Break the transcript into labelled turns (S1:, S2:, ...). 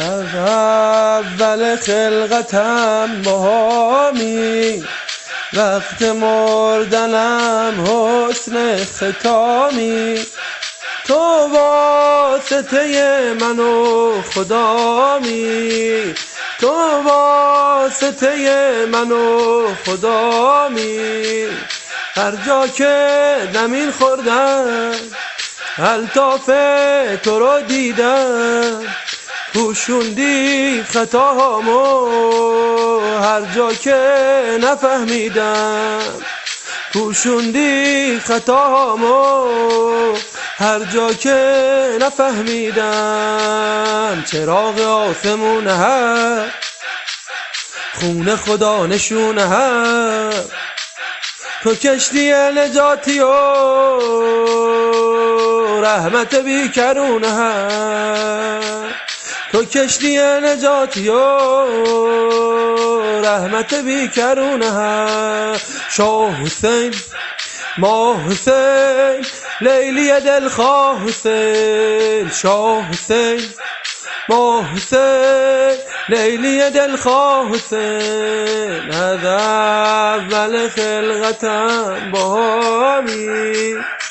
S1: از اول خلقتم بهامی، وقت مردنم حسن ختامی. تو واسطه من و خدامی، تو واسطه من و خدامی. هر جا که زمین خوردم الطاف تو رو دیدم، پوشوندی خطاهامو هر جا که نفهمیدم، پوشوندی خطاهامو هر جا که نفهمیدم. چراغ آسمون هست، خون خدا نشونه هست، تو کشتی نجاتی و رحمت بیکرونه هست، تو کشتی نجاتی و رحمت بیکرونه هست. شاه حسین، ما حسین، لیلی دلخواه حسین. شاه حسین، ما حسین، لیلی دلخواه حسین. از اول خلقتم بهامی.